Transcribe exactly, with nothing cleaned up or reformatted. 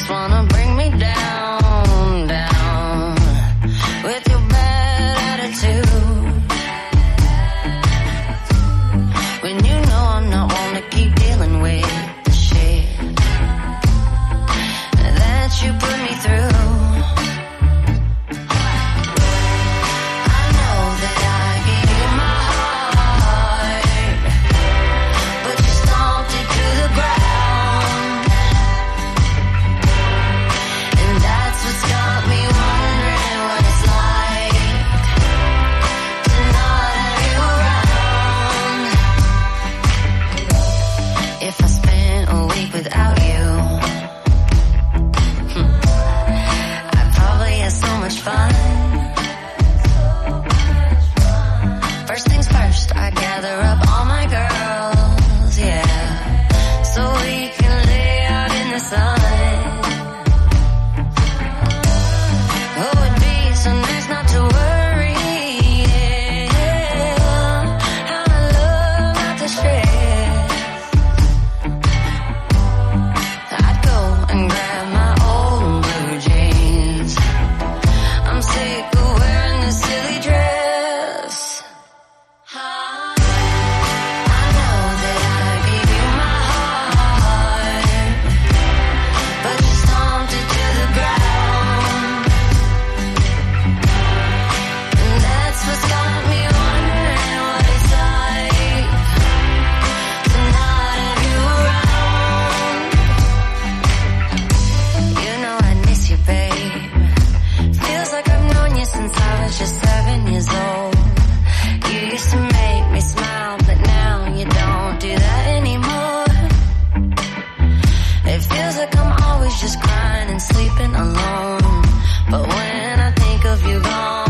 wanna bring me down, down with your bad attitude. When you know I'm not one to keep dealing with the shit that you put me through. Without you, I probably had so much fun. First things first, I gather up all my girls, yeah, so we can lay out in the sun. Oh, it'd be so nice not to worry, yeah, how I love not to stress. And grab my old blue jeans. I'm sick of wearing this silly dress. I know that I gave you my heart, but you stomped it to the ground. And that's what's got me wondering what it's like to not have you around. You know I miss you, babe. Feels like I've known you since I was just seven years old. You used to make me smile, but now you don't do that anymore. It feels like I'm always just crying and sleeping alone. But when I think of you gone,